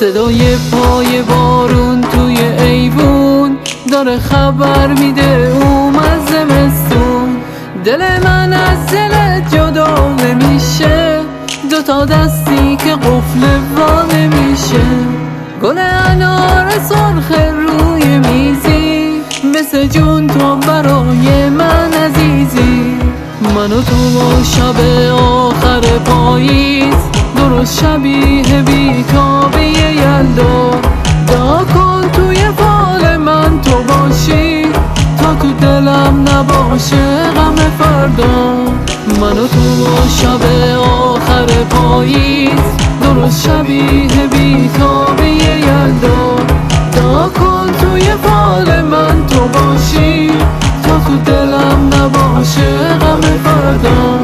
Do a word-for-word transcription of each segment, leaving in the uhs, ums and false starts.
صدای پای بارون توی ایوون داره خبر میده اومد زمستون. دل من از دلت جدا نمیشه، دوتا دستی که قفل وا نمیشه. گل انار سرخ روی میزی، مثل جون تو برای من عزیزی. من و تو با شب آخر پاییز، درست شبیه بیتابی یلدا. دعا کن توی فال من تو باشی، تا تو دلم نباشه غم فردا. من و تو با شب آخر پاییز، درست شبیه بیتابی یلدا. دعا کن توی فال من تو باشی، تا تو دلم نباشه غم فردا.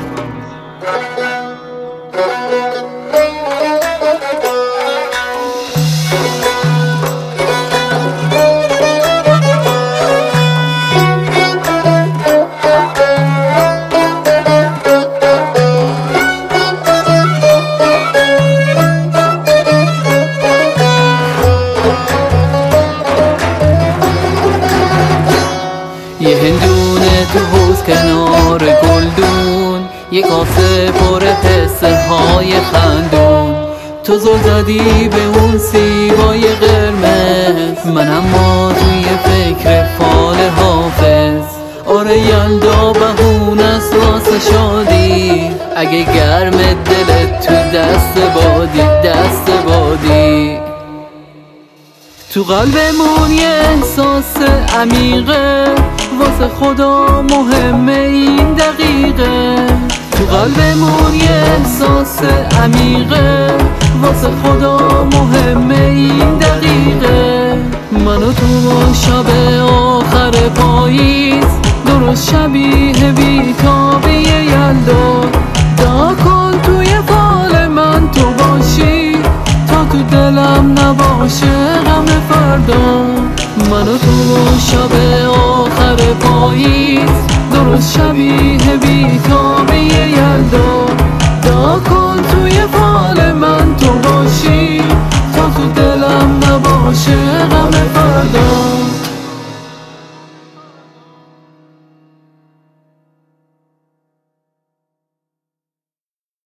یه هندونه تو حوض کنار گلدون، یه کاسه پر پسته های خندون. تو زل زدی به اون سیبای قرمز، من اما توی فکر فال حافظ. آره یلدا بهونه است واسه شادی، اگه گرم دلت تو دست بادی دست بادی. تو قلبمون یه احساس عمیقه، واسه خدا مهمه این دقیقه. تو قلبمون یه احساس عمیقه، واسه خدا مهمه این دقیقه. من و تو با شب آخر پاییز، درست شبیه بیتابی یلدا. دعا کن توی فال من تو باشی، تا تو دلم نباشه غم فردا. من و تو با شب آخر پاییز، درست شبیه بیتابی یلدا. دعا کن توی فال من تو باشی، تا تو دلم نباشه غم فردا.